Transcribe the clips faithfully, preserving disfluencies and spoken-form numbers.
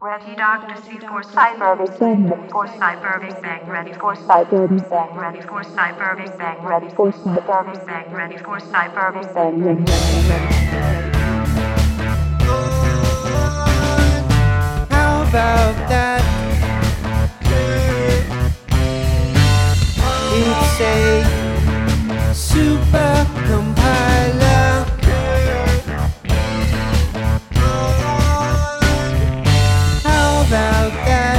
Ready, Doctor C for Cyber Big Bang, for Cyber Big Bang, ready for Cyber Big Bang, ready for Cyber Big Bang, ready for Cyber Big Bang, ready for Cyber Big Bang, ready, ready, ready. How about that? It's a super compiler. How about that?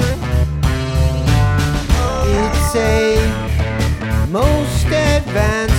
It's a most advanced